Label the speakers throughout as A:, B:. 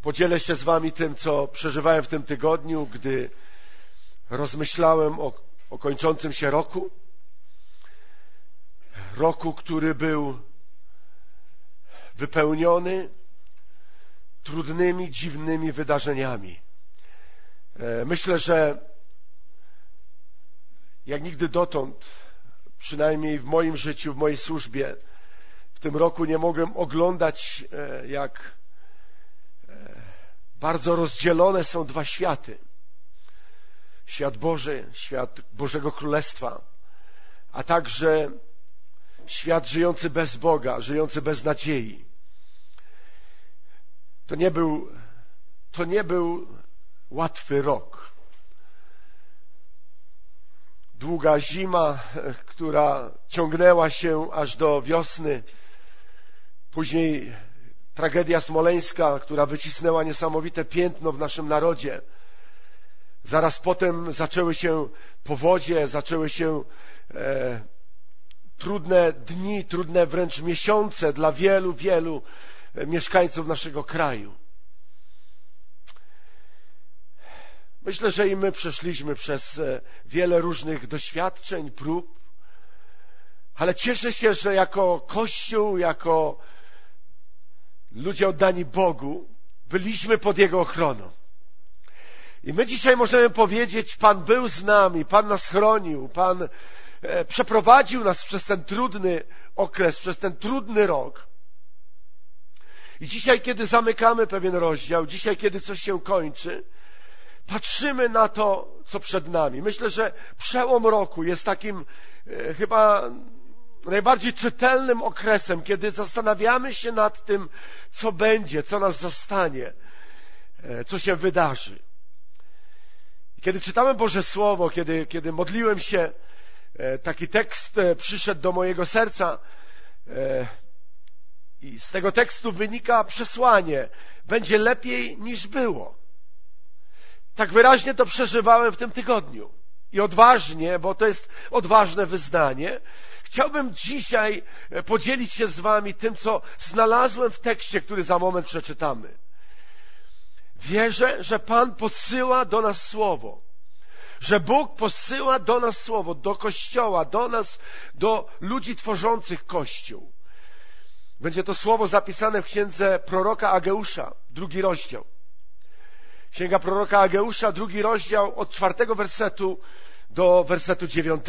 A: Podzielę się z wami tym, co przeżywałem w tym tygodniu, gdy rozmyślałem o kończącym się roku. Roku, który był wypełniony trudnymi, dziwnymi wydarzeniami. Myślę, że jak nigdy dotąd, przynajmniej w moim życiu, w mojej służbie, w tym roku nie mogłem oglądać, jak bardzo rozdzielone są dwa światy. Świat Boży, świat Bożego Królestwa, a także świat żyjący bez Boga, żyjący bez nadziei. To nie był łatwy rok. Długa zima, która ciągnęła się aż do wiosny. Później tragedia smoleńska, która wycisnęła niesamowite piętno w naszym narodzie. Zaraz potem zaczęły się powodzie, zaczęły się trudne dni, trudne wręcz miesiące dla wielu, wielu mieszkańców naszego kraju. Myślę, że i my przeszliśmy przez wiele różnych doświadczeń, prób, ale cieszę się, że jako Kościół, jako ludzie oddani Bogu, byliśmy pod Jego ochroną. I my dzisiaj możemy powiedzieć, Pan był z nami, Pan nas chronił, Pan przeprowadził nas przez ten trudny okres, przez ten trudny rok. I dzisiaj, kiedy zamykamy pewien rozdział, dzisiaj, kiedy coś się kończy, patrzymy na to, co przed nami. Myślę, że przełom roku jest takim chyba najbardziej czytelnym okresem, kiedy zastanawiamy się nad tym, co będzie, co nas zastanie, co się wydarzy. I kiedy czytałem Boże Słowo, kiedy modliłem się, taki tekst przyszedł do mojego serca i z tego tekstu wynika przesłanie: będzie lepiej niż było. Tak wyraźnie to przeżywałem w tym tygodniu. I odważnie, bo to jest odważne wyznanie, chciałbym dzisiaj podzielić się z wami tym, co znalazłem w tekście, który za moment przeczytamy. Wierzę, że Pan posyła do nas Słowo. Że Bóg posyła do nas Słowo, do Kościoła, do nas, do ludzi tworzących Kościół. Będzie to Słowo zapisane w księdze proroka Ageusza, 2 rozdział. Księga proroka Ageusza, 2 rozdział, od 4 wersetu do wersetu 9.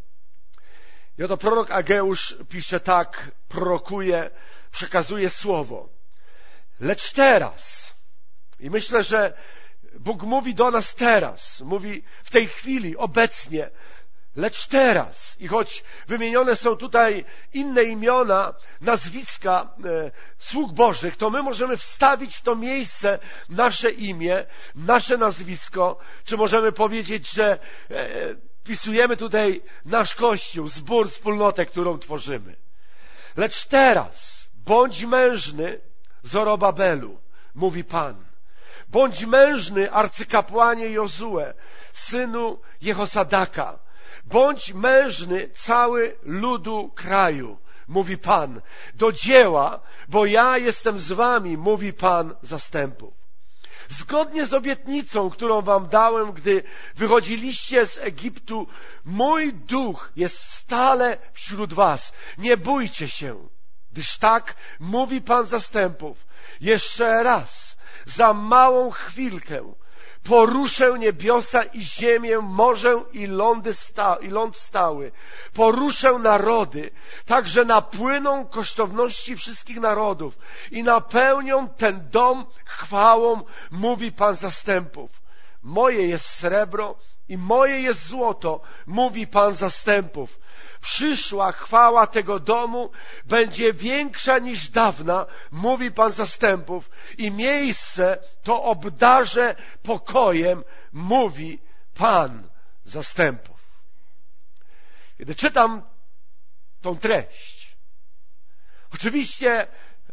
A: I oto prorok Ageusz pisze tak, prorokuje, przekazuje Słowo. Lecz teraz, i myślę, że Bóg mówi do nas teraz, mówi w tej chwili, obecnie, lecz teraz. I choć wymienione są tutaj inne imiona, nazwiska sług Bożych, to my możemy wstawić w to miejsce nasze imię, nasze nazwisko, czy możemy powiedzieć, że wpisujemy tutaj nasz Kościół, zbór, wspólnotę, którą tworzymy. Lecz teraz bądź mężny, Zorobabelu, mówi Pan. Bądź mężny, arcykapłanie Jozue, synu Jehosadaka. Bądź mężny, cały ludu kraju, mówi Pan. Do dzieła, bo ja jestem z wami, mówi Pan zastępów. Zgodnie z obietnicą, którą wam dałem, gdy wychodziliście z Egiptu, mój duch jest stale wśród was. Nie bójcie się, gdyż tak mówi Pan zastępów. Jeszcze raz, za małą chwilkę poruszę niebiosa i ziemię, morze i ląd stały. Poruszę narody, tak że napłyną kosztowności wszystkich narodów i napełnią ten dom chwałą, mówi Pan zastępów. Moje jest srebro i moje jest złoto, mówi Pan zastępów. Przyszła chwała tego domu będzie większa niż dawna, mówi Pan zastępów, i miejsce to obdarzę pokojem, mówi Pan zastępów. Kiedy czytam tą treść, oczywiście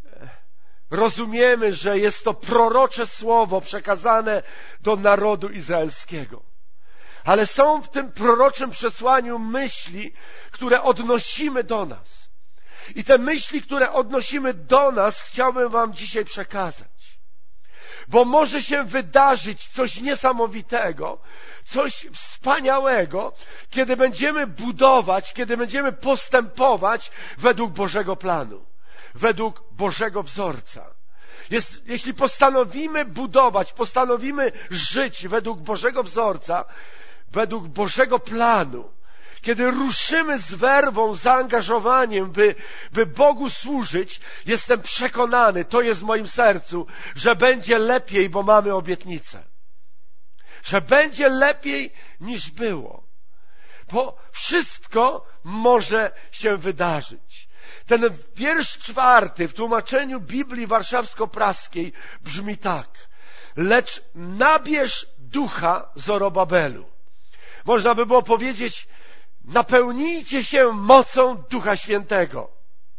A: rozumiemy, że jest to prorocze słowo przekazane do narodu izraelskiego. Ale są w tym proroczym przesłaniu myśli, które odnosimy do nas. I te myśli, które odnosimy do nas, chciałbym wam dzisiaj przekazać. Bo może się wydarzyć coś niesamowitego, coś wspaniałego, kiedy będziemy budować, kiedy będziemy postępować według Bożego planu, według Bożego wzorca. Jeśli postanowimy budować, postanowimy żyć według Bożego wzorca, według Bożego planu, kiedy ruszymy z werwą, zaangażowaniem, by Bogu służyć, jestem przekonany, to jest w moim sercu, że będzie lepiej, bo mamy obietnicę. Że będzie lepiej niż było. Bo wszystko może się wydarzyć. Ten wiersz 4 w tłumaczeniu Biblii Warszawsko-Praskiej brzmi tak. Lecz nabierz ducha Zorobabelu. Można by było powiedzieć, napełnijcie się mocą Ducha Świętego.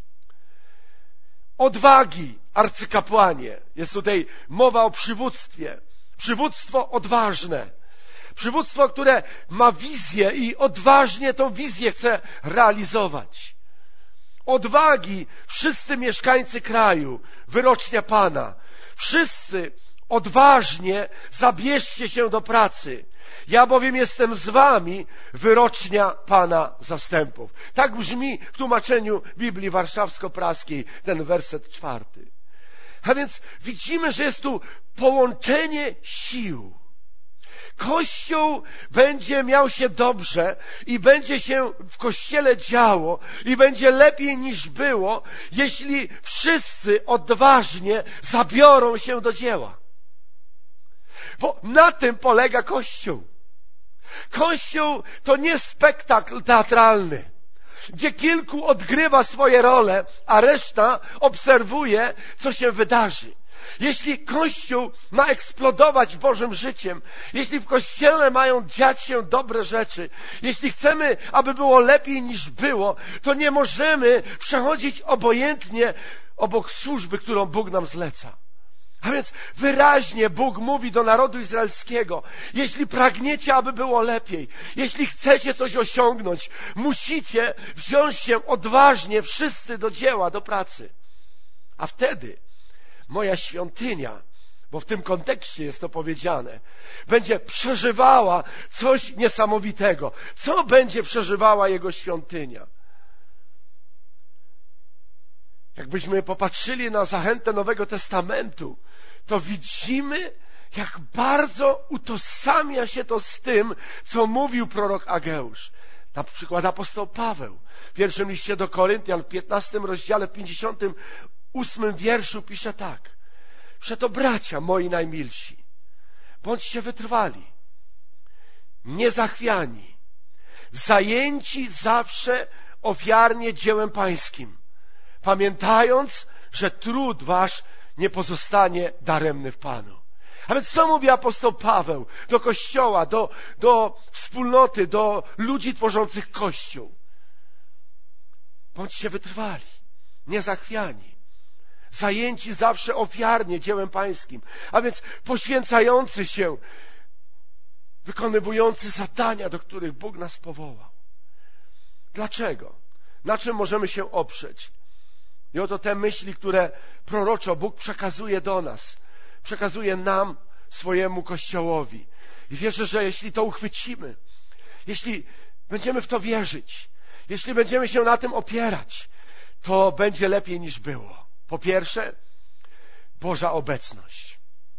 A: Odwagi, arcykapłanie. Jest tutaj mowa o przywództwie. Przywództwo odważne. Przywództwo, które ma wizję i odważnie tą wizję chce realizować. Odwagi wszyscy mieszkańcy kraju, wyrocznia Pana. Wszyscy odważnie zabierzcie się do pracy. Ja bowiem jestem z wami, wyrocznia Pana zastępów. Tak brzmi w tłumaczeniu Biblii Warszawsko-Praskiej ten werset 4. A więc widzimy, że jest tu połączenie sił. Kościół będzie miał się dobrze i będzie się w Kościele działo i będzie lepiej niż było, jeśli wszyscy odważnie zabiorą się do dzieła. Bo na tym polega Kościół. Kościół to nie spektakl teatralny, gdzie kilku odgrywa swoje role, a reszta obserwuje, co się wydarzy. Jeśli Kościół ma eksplodować Bożym życiem, jeśli w Kościele mają dziać się dobre rzeczy, jeśli chcemy, aby było lepiej niż było, to nie możemy przechodzić obojętnie obok służby, którą Bóg nam zleca. A więc wyraźnie Bóg mówi do narodu izraelskiego, jeśli pragniecie, aby było lepiej, jeśli chcecie coś osiągnąć, musicie wziąć się odważnie wszyscy do dzieła, do pracy. A wtedy moja świątynia, bo w tym kontekście jest to powiedziane, będzie przeżywała coś niesamowitego. Co będzie przeżywała Jego świątynia? Jakbyśmy popatrzyli na zachętę Nowego Testamentu, to widzimy, jak bardzo utożsamia się to z tym, co mówił prorok Ageusz. Na przykład apostoł Paweł w pierwszym liście do Koryntian w 15 rozdziale, w 58 wierszu pisze tak. Przeto bracia moi najmilsi, bądźcie wytrwali, niezachwiani, zajęci zawsze ofiarnie dziełem pańskim, pamiętając, że trud wasz nie pozostanie daremny w Panu. A więc co mówi apostoł Paweł do Kościoła, do wspólnoty, do ludzi tworzących Kościół? Bądźcie wytrwali, niezachwiani, zajęci zawsze ofiarnie dziełem pańskim, a więc poświęcający się, wykonywujący zadania, do których Bóg nas powołał. Dlaczego? Na czym możemy się oprzeć? I oto te myśli, które proroczo Bóg przekazuje do nas, przekazuje nam, swojemu Kościołowi. I wierzę, że jeśli to uchwycimy, jeśli będziemy w to wierzyć, jeśli będziemy się na tym opierać, to będzie lepiej niż było. Po pierwsze, Boża obecność.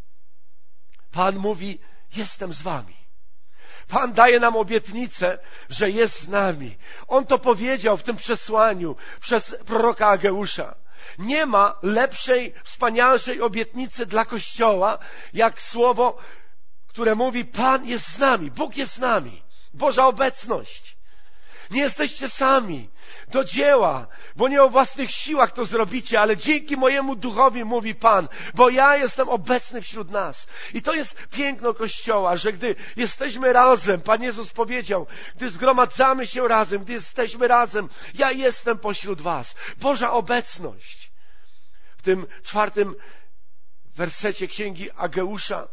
A: Pan mówi, jestem z wami. Pan daje nam obietnicę, że jest z nami. On to powiedział w tym przesłaniu przez proroka Ageusza. Nie ma lepszej, wspanialszej obietnicy dla Kościoła, jak słowo, które mówi, Pan jest z nami, Bóg jest z nami. Boża obecność. Nie jesteście sami. Do dzieła, bo nie o własnych siłach to zrobicie, ale dzięki mojemu duchowi, mówi Pan, bo ja jestem obecny wśród nas. I to jest piękno Kościoła, że gdy jesteśmy razem, Pan Jezus powiedział, gdy zgromadzamy się razem, gdy jesteśmy razem, ja jestem pośród was. Boża obecność. W tym 4 wersecie księgi Ageusza,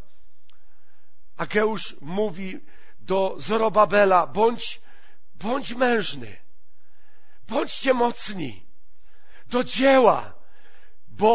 A: Ageusz mówi do Zorobabela, bądź mężny. Bądźcie mocni do dzieła, bo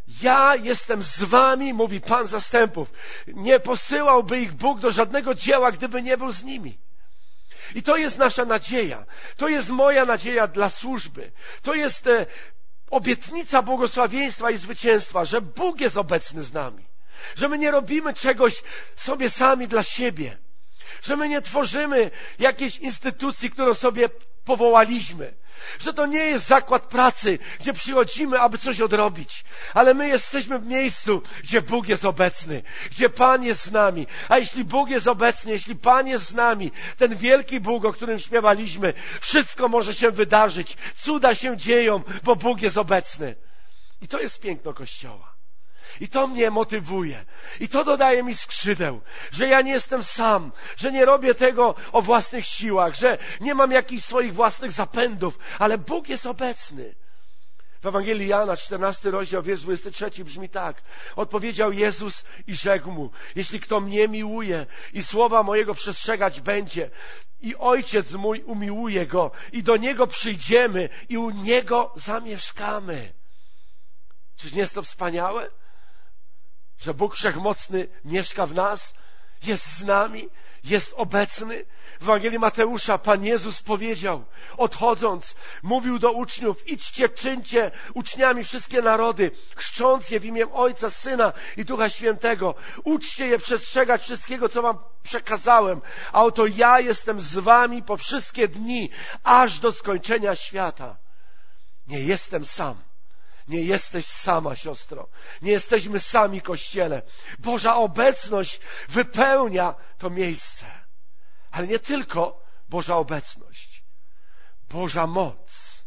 A: ja jestem z wami, mówi Pan zastępów. Nie posyłałby ich Bóg do żadnego dzieła, gdyby nie był z nimi. I to jest nasza nadzieja. To jest moja nadzieja dla służby. To jest obietnica błogosławieństwa i zwycięstwa, że Bóg jest obecny z nami. Że my nie robimy czegoś sobie sami dla siebie. Że my nie tworzymy jakiejś instytucji, którą sobie powołaliśmy. Że to nie jest zakład pracy, gdzie przychodzimy, aby coś odrobić. Ale my jesteśmy w miejscu, gdzie Bóg jest obecny, gdzie Pan jest z nami. A jeśli Bóg jest obecny, jeśli Pan jest z nami, ten wielki Bóg, o którym śpiewaliśmy, wszystko może się wydarzyć. Cuda się dzieją, bo Bóg jest obecny. I to jest piękno Kościoła. I to mnie motywuje. I to dodaje mi skrzydeł, że ja nie jestem sam, że nie robię tego o własnych siłach, że nie mam jakichś swoich własnych zapędów, ale Bóg jest obecny. W Ewangelii Jana, 14 rozdział, wiersz 23 brzmi tak. Odpowiedział Jezus i rzekł mu: jeśli kto mnie miłuje i słowa mojego przestrzegać będzie, i Ojciec mój umiłuje go, i do Niego przyjdziemy i u Niego zamieszkamy. Czyż nie jest to wspaniałe? Że Bóg Wszechmocny mieszka w nas, jest z nami, jest obecny. W Ewangelii Mateusza Pan Jezus powiedział, odchodząc, mówił do uczniów: idźcie, czyńcie uczniami wszystkie narody, chrzcząc je w imię Ojca, Syna i Ducha Świętego. Uczcie je przestrzegać wszystkiego, co wam przekazałem, a oto ja jestem z wami po wszystkie dni, aż do skończenia świata. Nie jestem sam. Nie jesteś sama, siostro. Nie jesteśmy sami, Kościele. Boża obecność wypełnia to miejsce. Ale nie tylko Boża obecność. Boża moc.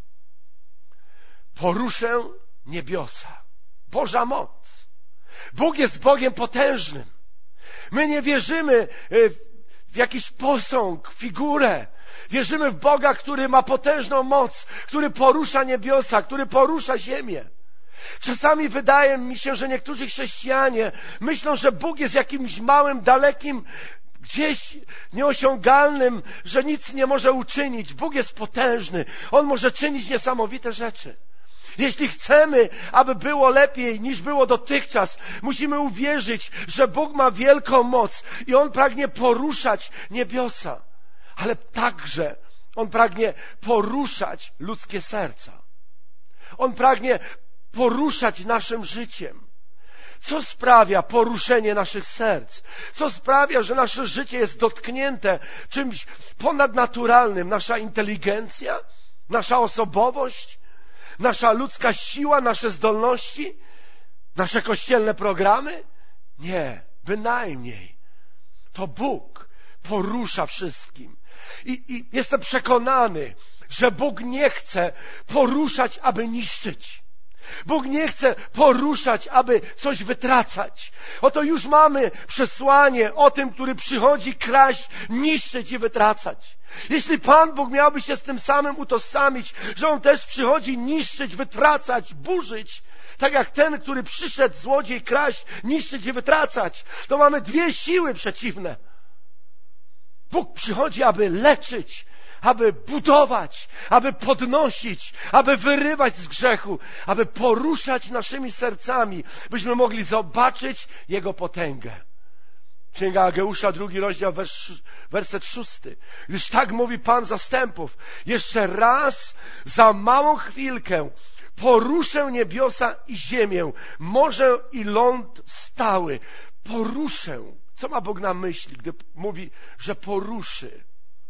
A: Poruszę niebiosa. Boża moc. Bóg jest Bogiem potężnym. My nie wierzymy w jakiś posąg, figurę. Wierzymy w Boga, który ma potężną moc, który porusza niebiosa, który porusza ziemię. Czasami wydaje mi się, że niektórzy chrześcijanie myślą, że Bóg jest jakimś małym, dalekim, gdzieś nieosiągalnym, że nic nie może uczynić. Bóg jest potężny. On może czynić niesamowite rzeczy. Jeśli chcemy, aby było lepiej niż było dotychczas, musimy uwierzyć, że Bóg ma wielką moc i On pragnie poruszać niebiosa. Ale także On pragnie poruszać ludzkie serca. On pragnie poruszać naszym życiem. Co sprawia poruszenie naszych serc? Co sprawia, że nasze życie jest dotknięte czymś ponadnaturalnym? Nasza inteligencja? Nasza osobowość? Nasza ludzka siła? Nasze zdolności? Nasze kościelne programy? Nie, bynajmniej. To Bóg porusza wszystkim. I jestem przekonany, że Bóg nie chce poruszać, aby niszczyć. Bóg nie chce poruszać, aby coś wytracać. Oto już mamy przesłanie o tym, który przychodzi kraść, niszczyć i wytracać. Jeśli Pan Bóg miałby się z tym samym utożsamić, że On też przychodzi niszczyć, wytracać, burzyć, tak jak ten, który przyszedł, złodziej, kraść, niszczyć i wytracać, to mamy dwie siły przeciwne. Bóg przychodzi, aby leczyć, aby budować, aby podnosić, aby wyrywać z grzechu, aby poruszać naszymi sercami, byśmy mogli zobaczyć Jego potęgę. Księga Ageusza, 2 rozdział, werset 6. Gdyż tak mówi Pan zastępów: jeszcze raz, za małą chwilkę, poruszę niebiosa i ziemię, morze i ląd stały. Poruszę. Co ma Bóg na myśli, gdy mówi, że poruszy?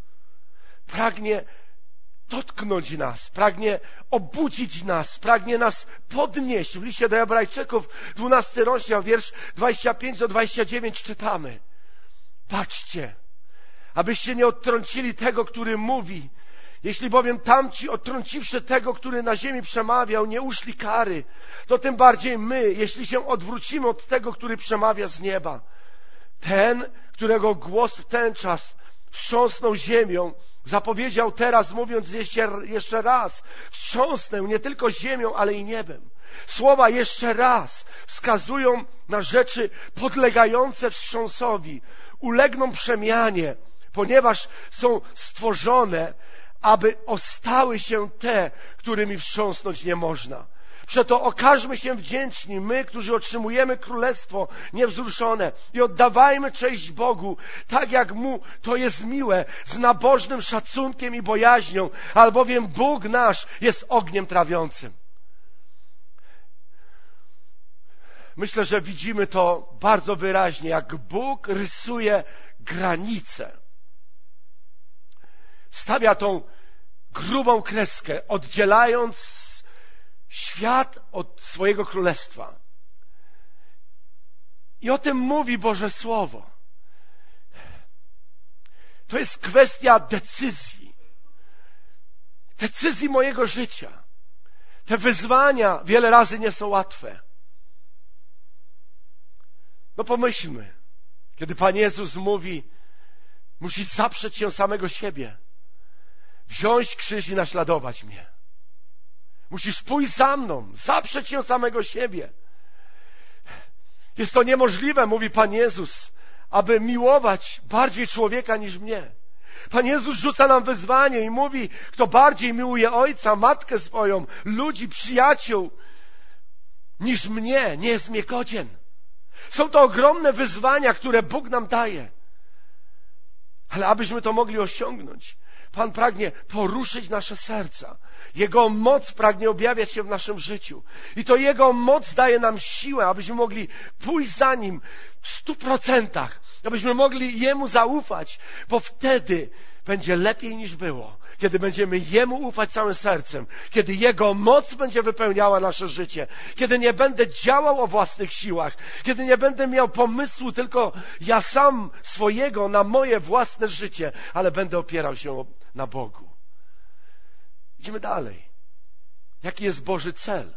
A: Pragnie dotknąć nas, pragnie obudzić nas, pragnie nas podnieść. W liście do Hebrajczyków, 12 rozdział, wiersz 25-29 czytamy: patrzcie, abyście nie odtrącili tego, który mówi. Jeśli bowiem tamci, odtrąciwszy tego, który na ziemi przemawiał, nie uszli kary, to tym bardziej my, jeśli się odwrócimy od tego, który przemawia z nieba. Ten, którego głos w ten czas wstrząsnął ziemią, zapowiedział teraz, mówiąc jeszcze raz: wstrząsnę nie tylko ziemią, ale i niebem. Słowa jeszcze raz wskazują na rzeczy podlegające wstrząsowi, ulegną przemianie, ponieważ są stworzone, aby ostały się te, którymi wstrząsnąć nie można. Przeto okażmy się wdzięczni, my, którzy otrzymujemy Królestwo niewzruszone, i oddawajmy cześć Bogu, tak jak Mu to jest miłe, z nabożnym szacunkiem i bojaźnią, albowiem Bóg nasz jest ogniem trawiącym. Myślę, że widzimy to bardzo wyraźnie, jak Bóg rysuje granice. Stawia tą grubą kreskę, oddzielając świat od swojego królestwa. I o tym mówi Boże Słowo. To jest kwestia decyzji. Decyzji mojego życia. Te wyzwania wiele razy nie są łatwe. No pomyślmy, kiedy Pan Jezus mówi, musisz zaprzeć się samego siebie, wziąć krzyż i naśladować mnie. Musisz pójść za mną, zaprzeć się samego siebie. Jest to niemożliwe, mówi Pan Jezus, aby miłować bardziej człowieka niż mnie. Pan Jezus rzuca nam wyzwanie i mówi, kto bardziej miłuje ojca, matkę swoją, ludzi, przyjaciół, niż mnie, nie jest mnie godzien. Są to ogromne wyzwania, które Bóg nam daje. Ale abyśmy to mogli osiągnąć, Pan pragnie poruszyć nasze serca. Jego moc pragnie objawiać się w naszym życiu. I to Jego moc daje nam siłę, abyśmy mogli pójść za Nim w 100%, abyśmy mogli Jemu zaufać, bo wtedy będzie lepiej niż było. Kiedy będziemy Jemu ufać całym sercem, kiedy Jego moc będzie wypełniała nasze życie, kiedy nie będę działał o własnych siłach, kiedy nie będę miał pomysłu tylko ja sam swojego na moje własne życie, ale będę opierał się na Bogu. Idziemy dalej. Jaki jest Boży cel?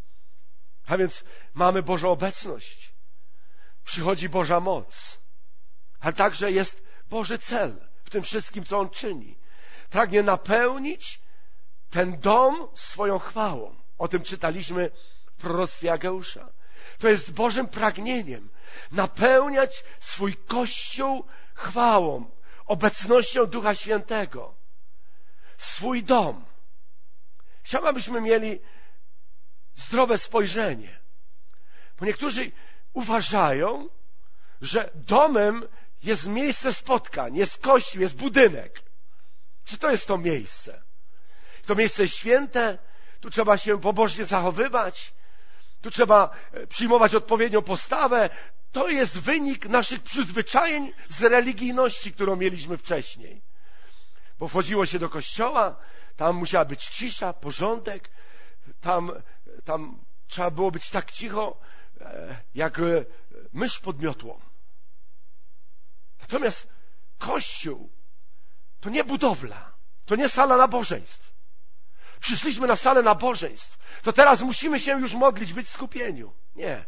A: A więc mamy Bożą obecność. Przychodzi Boża moc. Ale także jest Boży cel w tym wszystkim, co On czyni. Pragnie napełnić ten dom swoją chwałą. O tym czytaliśmy w proroctwie Ageusza. To jest Bożym pragnieniem. Napełniać swój Kościół chwałą, obecnością Ducha Świętego. Swój dom. Chciałbym, abyśmy mieli zdrowe spojrzenie. Bo niektórzy uważają, że domem jest miejsce spotkań, jest kościół, jest budynek. Czy to jest to miejsce? To miejsce jest święte, tu trzeba się pobożnie zachowywać, tu trzeba przyjmować odpowiednią postawę. To jest wynik naszych przyzwyczajeń z religijności, którą mieliśmy wcześniej. Bo wchodziło się do kościoła, tam musiała być cisza, porządek, tam trzeba było być tak cicho, jak mysz pod miotłą. Natomiast Kościół to nie budowla, to nie sala nabożeństw. Przyszliśmy na salę nabożeństw, to teraz musimy się już modlić, być w skupieniu. Nie.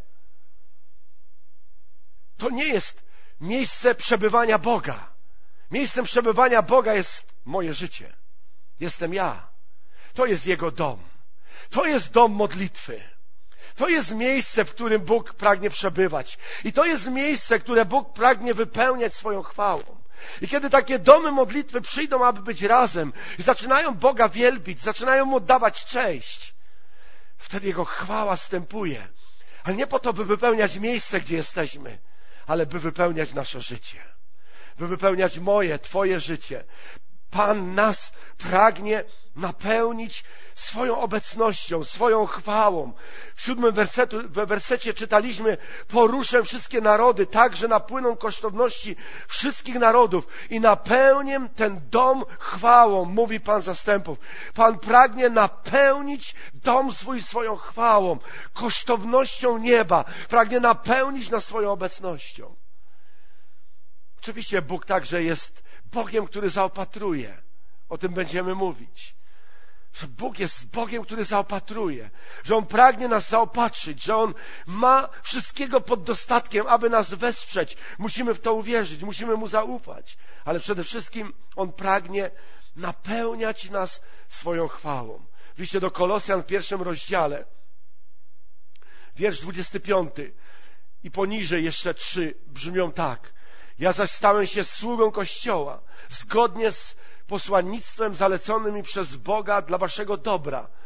A: To nie jest miejsce przebywania Boga. Miejscem przebywania Boga jest moje życie. Jestem ja. To jest Jego dom. To jest dom modlitwy. To jest miejsce, w którym Bóg pragnie przebywać. I to jest miejsce, które Bóg pragnie wypełniać swoją chwałą. I kiedy takie domy modlitwy przyjdą, aby być razem i zaczynają Boga wielbić, zaczynają Mu oddawać cześć, wtedy Jego chwała zstępuje. Ale nie po to, by wypełniać miejsce, gdzie jesteśmy, ale by wypełniać nasze życie. By wypełniać moje, Twoje życie. Pan nas pragnie napełnić swoją obecnością, swoją chwałą. W 7 wersecie czytaliśmy: poruszę wszystkie narody, tak, że napłyną kosztowności wszystkich narodów i napełnię ten dom chwałą, mówi Pan zastępów. Pan pragnie napełnić dom swój swoją chwałą, kosztownością nieba. Pragnie napełnić nas swoją obecnością. Oczywiście Bóg także jest Bogiem, który zaopatruje. O tym będziemy mówić. Że Bóg jest Bogiem, który zaopatruje. Że On pragnie nas zaopatrzyć. Że On ma wszystkiego pod dostatkiem, aby nas wesprzeć. Musimy w to uwierzyć. Musimy Mu zaufać. Ale przede wszystkim On pragnie napełniać nas swoją chwałą. W liście do Kolosjan w 1 rozdziale, wiersz 25 i poniżej jeszcze 3 brzmią tak: ja zaś stałem się sługą Kościoła, zgodnie z posłannictwem zaleconym mi przez Boga dla waszego dobra,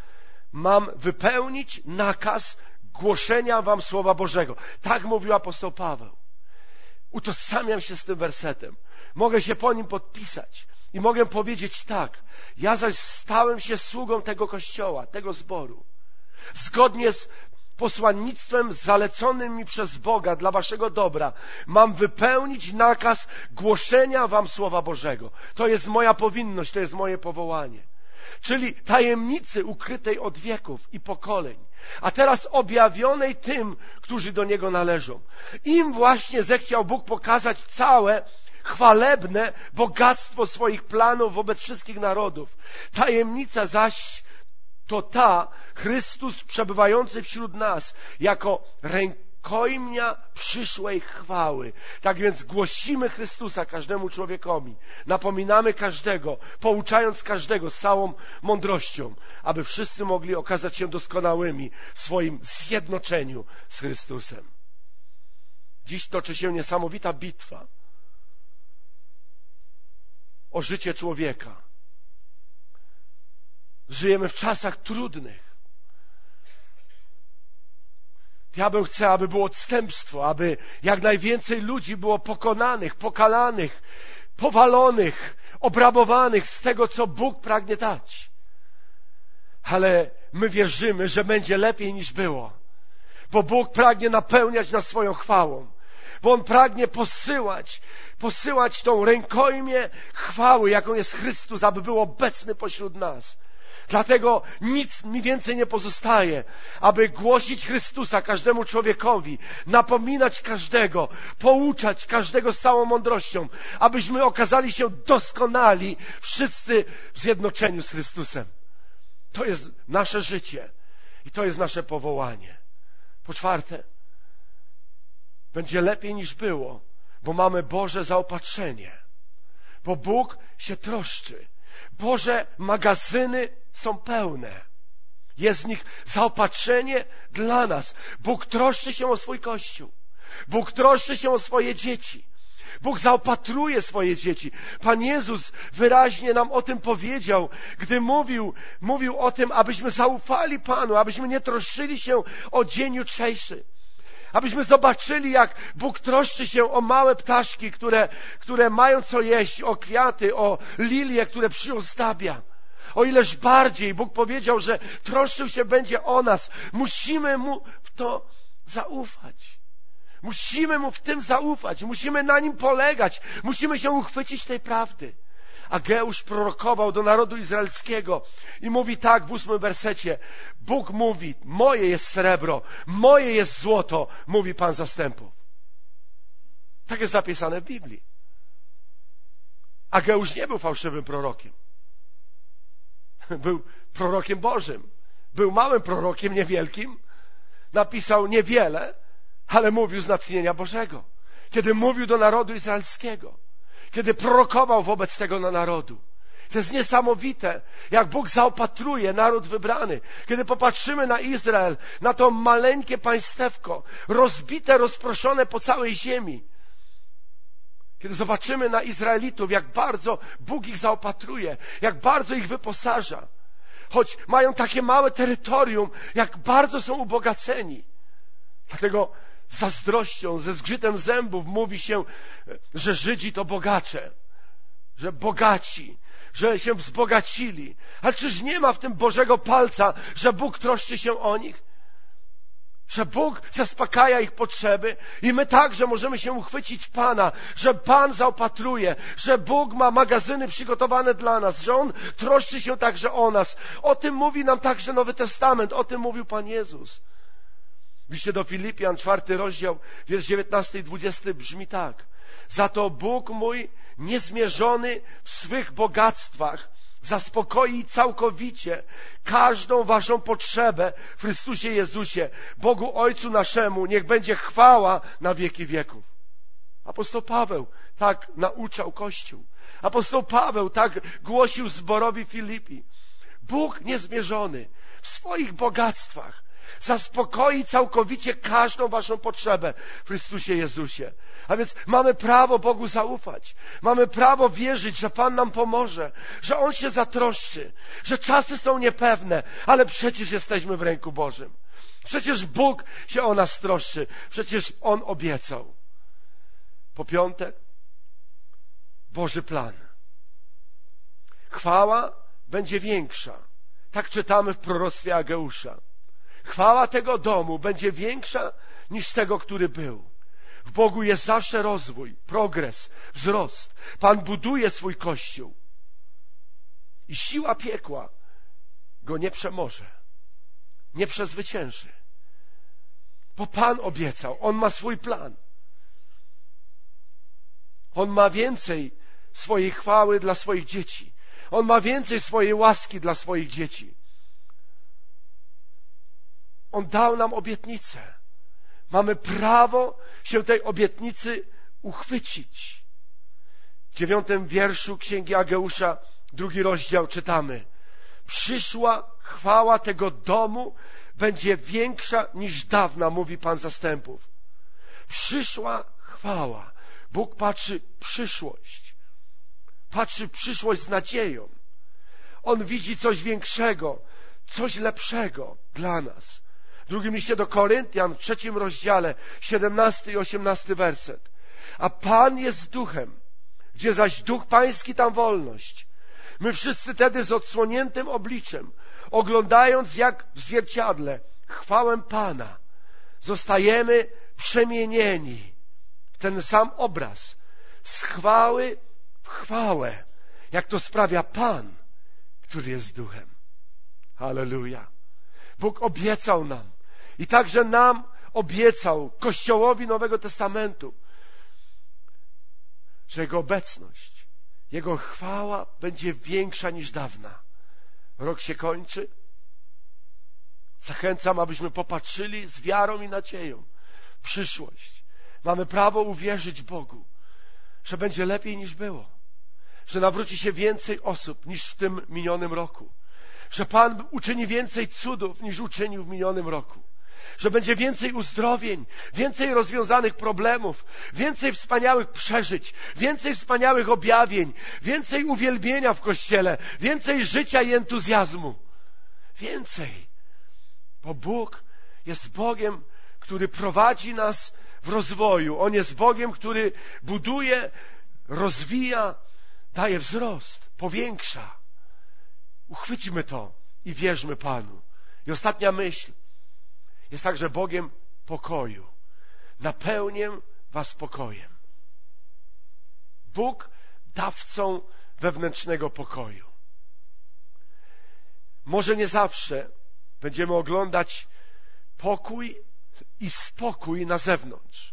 A: mam wypełnić nakaz głoszenia wam Słowa Bożego. Tak mówił apostoł Paweł. Utożsamiam się z tym wersetem. Mogę się po nim podpisać i mogę powiedzieć tak. Ja zaś stałem się sługą tego Kościoła, tego zboru. Zgodnie z posłannictwem zaleconym mi przez Boga dla waszego dobra mam wypełnić nakaz głoszenia wam Słowa Bożego. To jest moja powinność, to jest moje powołanie. Czyli tajemnicy ukrytej od wieków i pokoleń, a teraz objawionej tym, którzy do Niego należą. Im właśnie zechciał Bóg pokazać całe chwalebne bogactwo swoich planów wobec wszystkich narodów. Tajemnica zaś to ta, Chrystus przebywający wśród nas jako rękojmia przyszłej chwały. Tak więc głosimy Chrystusa każdemu człowiekowi. Napominamy każdego, pouczając każdego z całą mądrością, aby wszyscy mogli okazać się doskonałymi w swoim zjednoczeniu z Chrystusem. Dziś toczy się niesamowita bitwa o życie człowieka. Żyjemy w czasach trudnych. Diabeł chce, aby było odstępstwo, aby jak najwięcej ludzi było pokonanych, pokalanych, powalonych, obrabowanych z tego, co Bóg pragnie dać. Ale my wierzymy, że będzie lepiej niż było, bo Bóg pragnie napełniać nas swoją chwałą, bo On pragnie posyłać tą rękojmię chwały, jaką jest Chrystus, aby był obecny pośród nas. Dlatego nic mi więcej nie pozostaje, aby głosić Chrystusa każdemu człowiekowi, napominać każdego, pouczać każdego z całą mądrością, abyśmy okazali się doskonali wszyscy w zjednoczeniu z Chrystusem. To jest nasze życie i to jest nasze powołanie. Po czwarte, będzie lepiej niż było, bo mamy Boże zaopatrzenie, bo Bóg się troszczy. Boże magazyny są pełne. Jest w nich zaopatrzenie dla nas. Bóg troszczy się o swój Kościół. Bóg troszczy się o swoje dzieci. Bóg zaopatruje swoje dzieci. Pan Jezus wyraźnie nam o tym powiedział, gdy mówił o tym, abyśmy zaufali Panu, abyśmy nie troszczyli się o dzień jutrzejszy. Abyśmy zobaczyli, jak Bóg troszczy się o małe ptaszki, które mają co jeść, o kwiaty, o lilie, które przyozdabia. O ileż bardziej Bóg powiedział, że troszczył się będzie o nas. Musimy Mu w to zaufać. Musimy Mu w tym zaufać. Musimy na Nim polegać. Musimy się uchwycić tej prawdy. Ageusz prorokował do narodu izraelskiego i mówi tak w 8 wersecie. Bóg mówi, moje jest srebro, moje jest złoto, mówi Pan zastępów. Tak jest zapisane w Biblii. Ageusz nie był fałszywym prorokiem. Był prorokiem Bożym. Był małym prorokiem, niewielkim. Napisał niewiele, ale mówił z natchnienia Bożego. Kiedy mówił do narodu izraelskiego. Kiedy prorokował wobec tego narodu. To jest niesamowite, jak Bóg zaopatruje naród wybrany. Kiedy popatrzymy na Izrael, na to maleńkie państewko, rozbite, rozproszone po całej ziemi. Kiedy zobaczymy na Izraelitów, jak bardzo Bóg ich zaopatruje, jak bardzo ich wyposaża. Choć mają takie małe terytorium, jak bardzo są ubogaceni. Dlatego z zazdrością, ze zgrzytem zębów mówi się, że Żydzi to bogacze, że bogaci, że się wzbogacili. Ale czyż nie ma w tym Bożego palca, że Bóg troszczy się o nich? Że Bóg zaspokaja ich potrzeby i my także możemy się uchwycić Pana, że Pan zaopatruje, że Bóg ma magazyny przygotowane dla nas, że On troszczy się także o nas. O tym mówi nam także Nowy Testament, o tym mówił Pan Jezus. W liście do Filipian, 4 rozdział, wiersz 19 i 20 brzmi tak. Za to Bóg mój niezmierzony w swych bogactwach zaspokoi całkowicie każdą waszą potrzebę w Chrystusie Jezusie. Bogu Ojcu naszemu niech będzie chwała na wieki wieków. Apostoł Paweł tak nauczał Kościół. Apostoł Paweł tak głosił zborowi Filipi. Bóg niezmierzony w swoich bogactwach Zaspokoi całkowicie każdą waszą potrzebę w Chrystusie Jezusie. A więc mamy prawo Bogu zaufać. Mamy prawo wierzyć, że Pan nam pomoże, że On się zatroszczy, że czasy są niepewne, ale przecież jesteśmy w ręku Bożym. Przecież Bóg się o nas troszczy. Przecież On obiecał. Po piąte, Boży plan. Chwała będzie większa. Tak czytamy w proroctwie Ageusza. Chwała tego domu będzie większa niż tego, który był. W Bogu jest zawsze rozwój, progres, wzrost. Pan buduje swój Kościół. I siła piekła go nie przemoże, nie przezwycięży. Bo Pan obiecał, On ma swój plan. On ma więcej swojej chwały dla swoich dzieci. On ma więcej swojej łaski dla swoich dzieci. On dał nam obietnicę. Mamy prawo się tej obietnicy uchwycić. W 9 wierszu Księgi Ageusza, 2 rozdział czytamy: przyszła chwała tego domu będzie większa niż dawna, mówi Pan zastępów. Przyszła chwała. Bóg patrzy w przyszłość. Patrzy w przyszłość z nadzieją. On widzi coś większego, coś lepszego dla nas. W 2 liście do Koryntian, w 3 rozdziale, 17 i 18 werset. A Pan jest duchem, gdzie zaś duch pański, tam wolność. My wszyscy tedy z odsłoniętym obliczem, oglądając jak w zwierciadle chwałę Pana, zostajemy przemienieni w ten sam obraz, z chwały w chwałę, jak to sprawia Pan, który jest duchem. Halleluja. Bóg obiecał nam i także nam obiecał, Kościołowi Nowego Testamentu, że Jego obecność, Jego chwała będzie większa niż dawna. Rok się kończy. Zachęcam, abyśmy popatrzyli z wiarą i nadzieją w przyszłość. Mamy prawo uwierzyć Bogu, że będzie lepiej niż było, że nawróci się więcej osób niż w tym minionym roku, że Pan uczyni więcej cudów niż uczynił w minionym roku, że będzie więcej uzdrowień, więcej rozwiązanych problemów, więcej wspaniałych przeżyć, więcej wspaniałych objawień, więcej uwielbienia w Kościele, więcej życia i entuzjazmu. Więcej. Bo Bóg jest Bogiem, który prowadzi nas w rozwoju. On jest Bogiem, który buduje, rozwija, daje wzrost, powiększa. Uchwyćmy to i wierzmy Panu. I ostatnia myśl. Jest także Bogiem pokoju. Napełnię was pokojem. Bóg dawcą wewnętrznego pokoju. Może nie zawsze będziemy oglądać pokój i spokój na zewnątrz.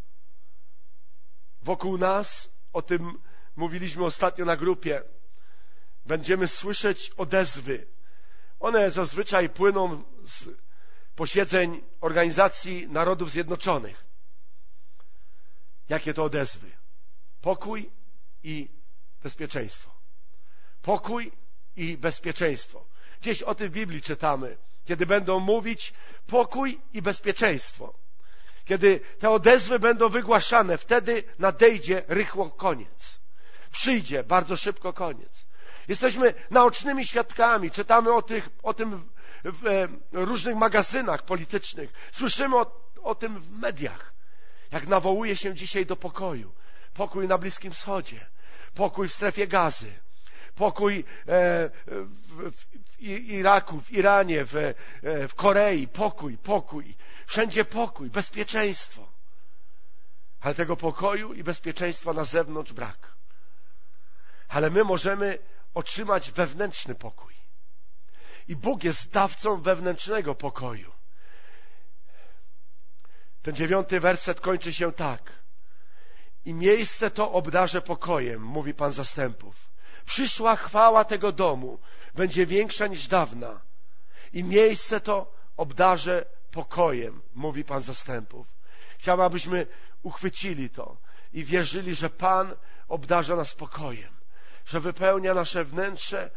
A: Wokół nas, o tym mówiliśmy ostatnio na grupie, będziemy słyszeć odezwy. One zazwyczaj płyną z posiedzeń Organizacji Narodów Zjednoczonych. Jakie to odezwy? Pokój i bezpieczeństwo. Pokój i bezpieczeństwo. Gdzieś o tym w Biblii czytamy, kiedy będą mówić pokój i bezpieczeństwo. Kiedy te odezwy będą wygłaszane, wtedy nadejdzie rychło koniec. Przyjdzie bardzo szybko koniec. Jesteśmy naocznymi świadkami, czytamy o tym w różnych magazynach politycznych. Słyszymy o tym w mediach. Jak nawołuje się dzisiaj do pokoju. Pokój na Bliskim Wschodzie. Pokój w strefie Gazy. Pokój w Iraku, w Iranie, w Korei. Pokój. Wszędzie pokój, bezpieczeństwo. Ale tego pokoju i bezpieczeństwa na zewnątrz brak. Ale my możemy otrzymać wewnętrzny pokój. I Bóg jest dawcą wewnętrznego pokoju. Ten 9 werset kończy się tak. I miejsce to obdarzę pokojem, mówi Pan zastępów. Przyszła chwała tego domu będzie większa niż dawna. I miejsce to obdarzę pokojem, mówi Pan zastępów. Chciałbym, abyśmy uchwycili to i wierzyli, że Pan obdarza nas pokojem, że wypełnia nasze wnętrze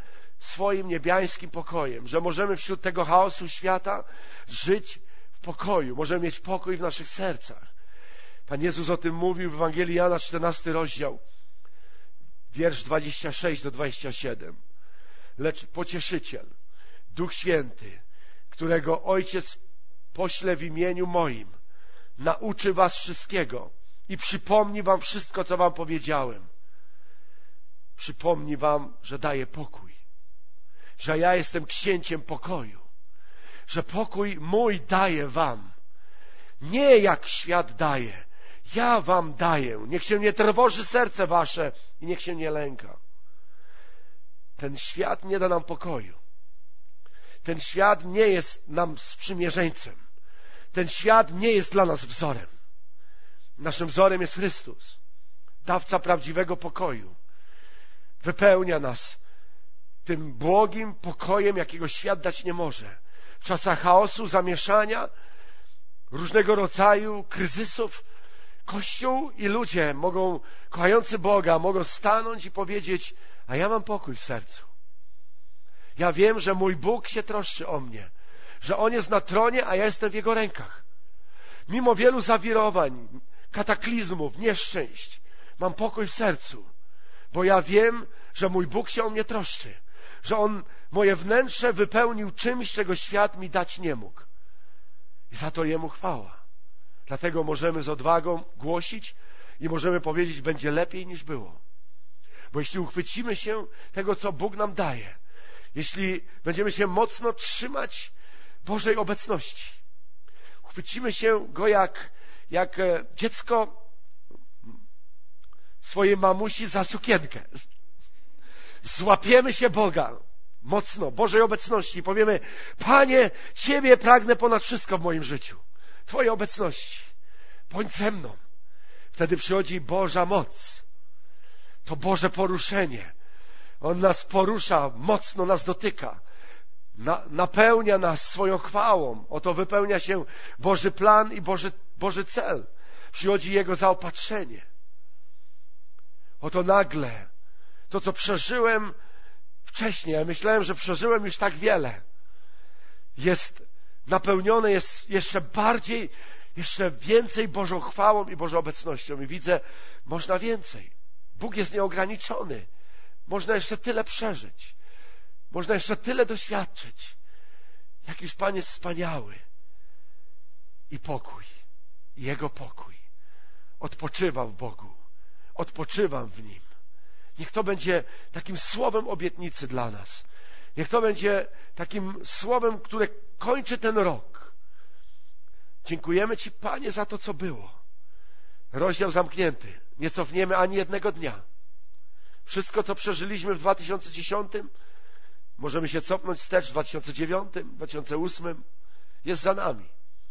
A: swoim niebiańskim pokojem, że możemy wśród tego chaosu świata żyć w pokoju, możemy mieć pokój w naszych sercach. Pan Jezus o tym mówił w Ewangelii Jana, 14 rozdział, wiersz 26 do 27. Lecz Pocieszyciel, Duch Święty, którego Ojciec pośle w imieniu moim, nauczy was wszystkiego i przypomni wam wszystko, co wam powiedziałem. Przypomni wam, że daję pokój, że ja jestem księciem pokoju, że pokój mój daję wam. Nie jak świat daje, ja wam daję. Niech się nie trwoży serce wasze i niech się nie lęka. Ten świat nie da nam pokoju. Ten świat nie jest nam sprzymierzeńcem. Ten świat nie jest dla nas wzorem. Naszym wzorem jest Chrystus, dawca prawdziwego pokoju. Wypełnia nas tym błogim pokojem, jakiego świat dać nie może. W czasach chaosu, zamieszania, różnego rodzaju kryzysów, Kościół i ludzie mogą, kochający Boga, mogą stanąć i powiedzieć: a ja mam pokój w sercu. Ja wiem, że mój Bóg się troszczy o mnie, że On jest na tronie, a ja jestem w Jego rękach. Mimo wielu zawirowań, kataklizmów, nieszczęść, mam pokój w sercu, bo ja wiem, że mój Bóg się o mnie troszczy, że On moje wnętrze wypełnił czymś, czego świat mi dać nie mógł. I za to Jemu chwała. Dlatego możemy z odwagą głosić i możemy powiedzieć: będzie lepiej niż było. Bo jeśli uchwycimy się tego, co Bóg nam daje, jeśli będziemy się mocno trzymać Bożej obecności, uchwycimy się Go jak dziecko swojej mamusi za sukienkę, złapiemy się Boga mocno, Bożej obecności i powiemy: Panie, Ciebie pragnę ponad wszystko w moim życiu, Twojej obecności, bądź ze mną. Wtedy przychodzi Boża moc, to Boże poruszenie. On nas porusza, mocno nas dotyka, napełnia nas swoją chwałą. Oto wypełnia się Boży plan i Boży cel. Przychodzi Jego zaopatrzenie. Oto nagle to, co przeżyłem wcześniej, ja myślałem, że przeżyłem już tak wiele, jest napełnione, jest jeszcze bardziej, jeszcze więcej Bożą chwałą i Bożą obecnością. I widzę, można więcej. Bóg jest nieograniczony. Można jeszcze tyle przeżyć. Można jeszcze tyle doświadczyć. Jakiż Pan jest wspaniały. I pokój. I Jego pokój. Odpoczywam w Bogu. Odpoczywam w Nim. Niech to będzie takim słowem obietnicy dla nas. Niech to będzie takim słowem, które kończy ten rok. Dziękujemy Ci, Panie, za to, co było. Rozdział zamknięty. Nie cofniemy ani jednego dnia. Wszystko, co przeżyliśmy w 2010, możemy się cofnąć wstecz w 2009, 2008, jest za nami.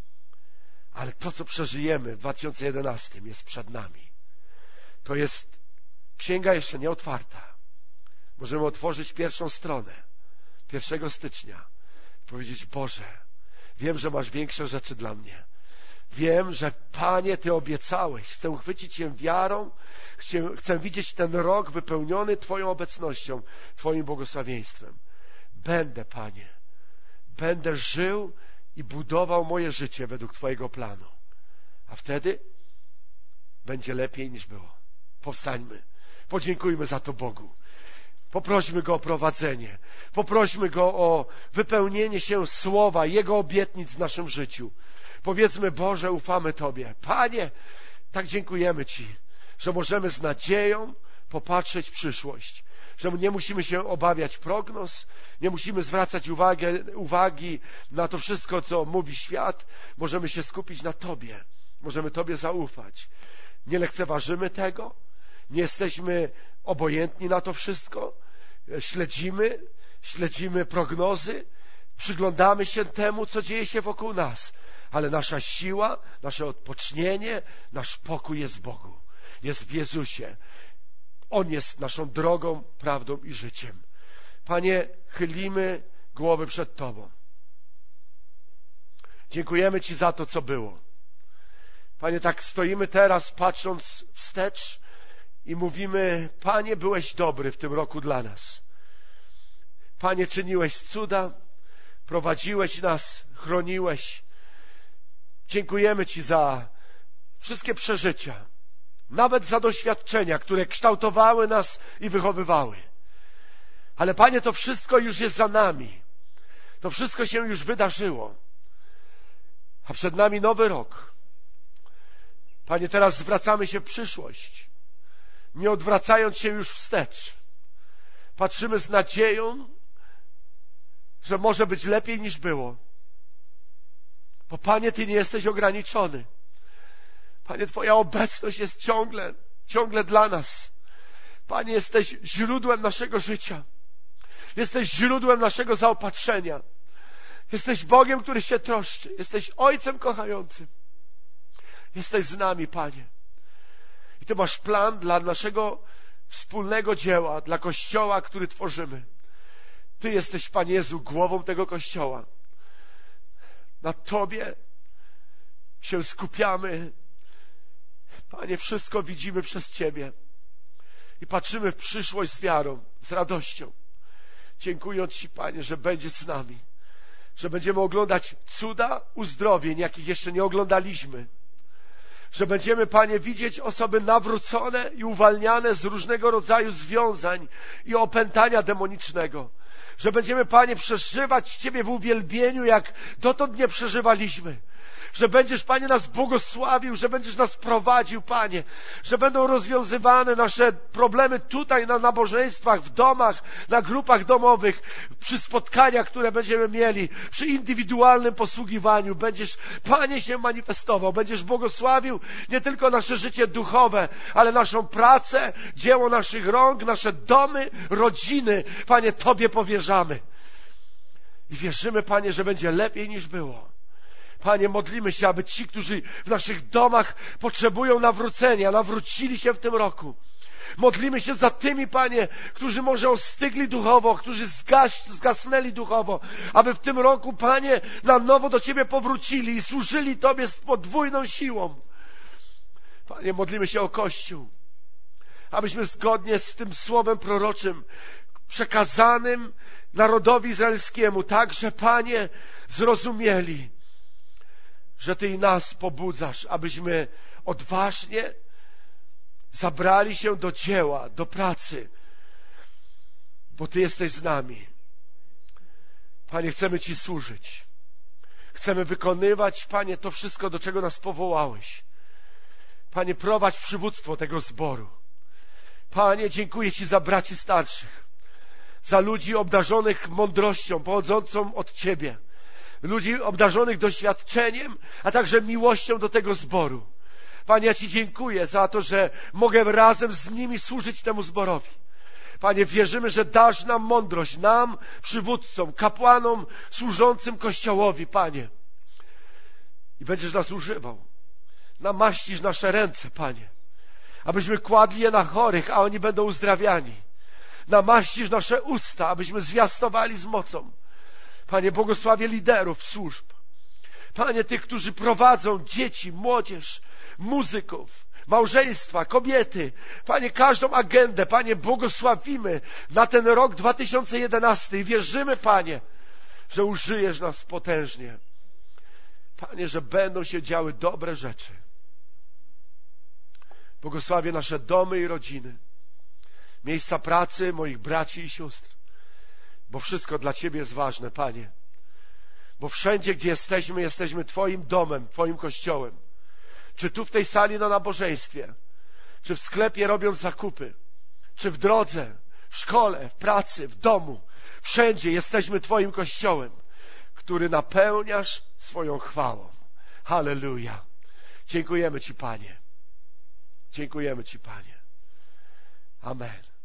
A: Ale to, co przeżyjemy w 2011, jest przed nami. To jest księga jeszcze nieotwarta. Możemy otworzyć pierwszą stronę 1 stycznia i powiedzieć: Boże, wiem, że masz większe rzeczy dla mnie. Wiem, że Panie, Ty obiecałeś. Chcę uchwycić się wiarą. Chcę widzieć ten rok wypełniony Twoją obecnością, Twoim błogosławieństwem. Będę, Panie, będę żył i budował moje życie według Twojego planu. A wtedy będzie lepiej niż było. Powstańmy. Podziękujmy za to Bogu. Poprośmy Go o prowadzenie. Poprośmy Go o wypełnienie się słowa, Jego obietnic w naszym życiu. Powiedzmy: Boże, ufamy Tobie. Panie, tak dziękujemy Ci, że możemy z nadzieją popatrzeć w przyszłość, że nie musimy się obawiać prognoz, nie musimy zwracać uwagi na to wszystko, co mówi świat. Możemy się skupić na Tobie. Możemy Tobie zaufać. Nie lekceważymy tego, nie jesteśmy obojętni na to wszystko. Śledzimy prognozy, przyglądamy się temu, co dzieje się wokół nas. Ale nasza siła, nasze odpocznienie, nasz pokój jest w Bogu. Jest w Jezusie. On jest naszą drogą, prawdą i życiem. Panie, chylimy głowy przed Tobą. Dziękujemy Ci za to, co było. Panie, tak stoimy teraz, patrząc wstecz i mówimy: Panie, byłeś dobry w tym roku dla nas. Panie, czyniłeś cuda, prowadziłeś nas, chroniłeś. Dziękujemy Ci za wszystkie przeżycia, nawet za doświadczenia, które kształtowały nas i wychowywały. Ale Panie, to wszystko już jest za nami. To wszystko się już wydarzyło. A przed nami nowy rok. Panie, teraz zwracamy się w przyszłość, nie odwracając się już wstecz. Patrzymy z nadzieją, że może być lepiej niż było. Bo Panie, Ty nie jesteś ograniczony. Panie, Twoja obecność jest ciągle dla nas. Panie, jesteś źródłem naszego życia. Jesteś źródłem naszego zaopatrzenia. Jesteś Bogiem, który się troszczy. Jesteś Ojcem kochającym. Jesteś z nami, Panie. I Ty masz plan dla naszego wspólnego dzieła, dla Kościoła, który tworzymy. Ty jesteś, Panie Jezu, głową tego Kościoła. Na Tobie się skupiamy. Panie, wszystko widzimy przez Ciebie. I patrzymy w przyszłość z wiarą, z radością. Dziękując Ci, Panie, że będziesz z nami. Że będziemy oglądać cuda uzdrowień, jakich jeszcze nie oglądaliśmy. Że będziemy, Panie, widzieć osoby nawrócone i uwalniane z różnego rodzaju związań i opętania demonicznego. Że będziemy, Panie, przeżywać Ciebie w uwielbieniu, jak dotąd nie przeżywaliśmy. Że będziesz, Panie, nas błogosławił, że będziesz nas prowadził, Panie. Że będą rozwiązywane nasze problemy tutaj na nabożeństwach, w domach, na grupach domowych, przy spotkaniach, które będziemy mieli, przy indywidualnym posługiwaniu. Będziesz, Panie, się manifestował. Będziesz błogosławił nie tylko nasze życie duchowe, ale naszą pracę, dzieło naszych rąk, nasze domy, rodziny. Panie, Tobie powierzamy. I wierzymy, Panie, że będzie lepiej niż było. Panie, modlimy się, aby ci, którzy w naszych domach potrzebują nawrócenia, nawrócili się w tym roku. Modlimy się za tymi, Panie, którzy może ostygli duchowo, którzy zgasnęli duchowo, aby w tym roku, Panie, na nowo do Ciebie powrócili i służyli Tobie z podwójną siłą. Panie, modlimy się o Kościół, abyśmy zgodnie z tym słowem proroczym przekazanym narodowi izraelskiemu także, Panie, zrozumieli, że Ty i nas pobudzasz, abyśmy odważnie zabrali się do dzieła, do pracy, bo Ty jesteś z nami. Panie, chcemy Ci służyć. Chcemy wykonywać, Panie, to wszystko, do czego nas powołałeś. Panie, prowadź przywództwo tego zboru. Panie, dziękuję Ci za braci starszych, za ludzi obdarzonych mądrością, pochodzącą od Ciebie. Ludzi obdarzonych doświadczeniem, a także miłością do tego zboru. Panie, ja Ci dziękuję za to, że mogę razem z nimi służyć temu zborowi. Panie, wierzymy, że dasz nam mądrość, nam, przywódcom, kapłanom, służącym Kościołowi, Panie. I będziesz nas używał. Namaścisz nasze ręce, Panie, abyśmy kładli je na chorych, a oni będą uzdrawiani. Namaścisz nasze usta, abyśmy zwiastowali z mocą. Panie, błogosławię liderów służb. Panie, tych, którzy prowadzą dzieci, młodzież, muzyków, małżeństwa, kobiety. Panie, każdą agendę, Panie, błogosławimy na ten rok 2011 i wierzymy, Panie, że użyjesz nas potężnie. Panie, że będą się działy dobre rzeczy. Błogosławię nasze domy i rodziny, miejsca pracy moich braci i sióstr. Bo wszystko dla Ciebie jest ważne, Panie. Bo wszędzie, gdzie jesteśmy Twoim domem, Twoim Kościołem. Czy tu w tej sali na nabożeństwie, czy w sklepie robiąc zakupy, czy w drodze, w szkole, w pracy, w domu. Wszędzie jesteśmy Twoim Kościołem, który napełniasz swoją chwałą. Halleluja. Dziękujemy Ci, Panie. Dziękujemy Ci, Panie. Amen.